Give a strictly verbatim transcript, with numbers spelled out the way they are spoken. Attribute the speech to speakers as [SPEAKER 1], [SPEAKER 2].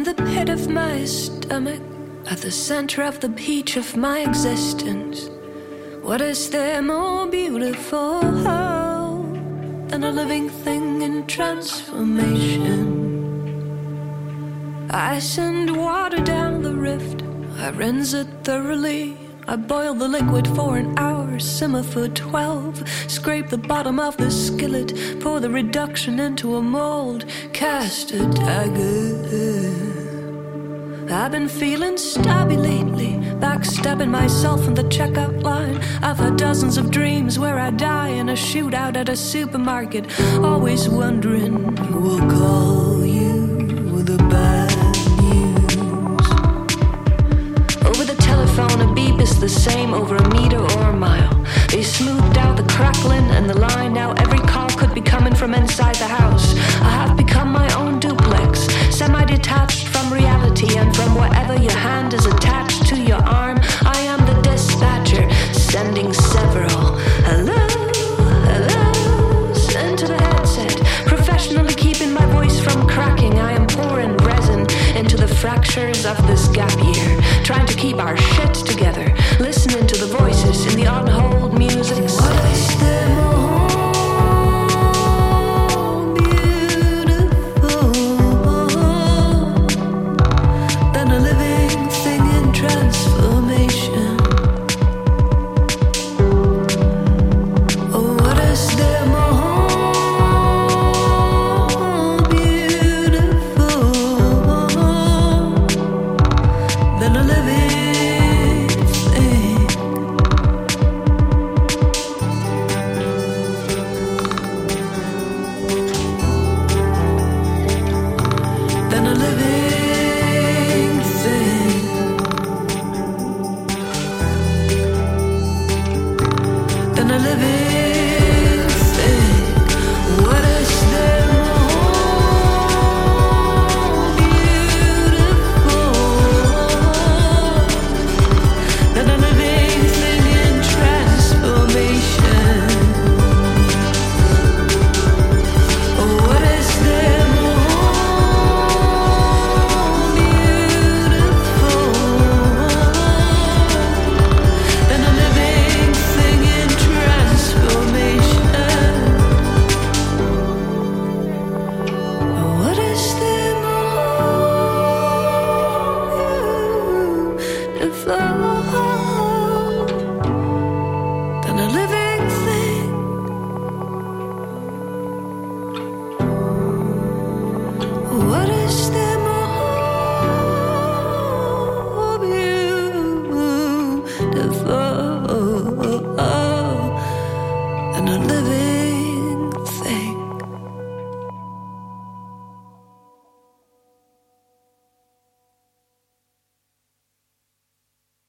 [SPEAKER 1] In the pit of my stomach, at the center of the peach of my existence, what is there more beautiful than a living thing in transformation? I send water down the rift, I rinse it thoroughly, I boil the liquid for an hour, simmer for twelve, scrape the bottom of the skillet, pour the reduction into a mold, cast a dagger. I've been feeling stabby lately, backstabbing myself in the checkout line. I've had dozens of dreams where I die in a shootout at a supermarket, always wondering who will call you the bad news. Over the telephone, a beep is the same over a meter or a mile. They smoothed out the crackling and the line. Now every call could be coming from inside the house. I have become my own duplex, semi-detached from reality and from wherever your hand is attached to your arm. I am the dispatcher, sending several hello, hellos into the headset, professionally keeping my voice from cracking. I am pouring resin into the fractures of this gap year, trying to keep our shit together, listening to the voices in the on-hold music. What is there more beautiful than a living thing in transformation?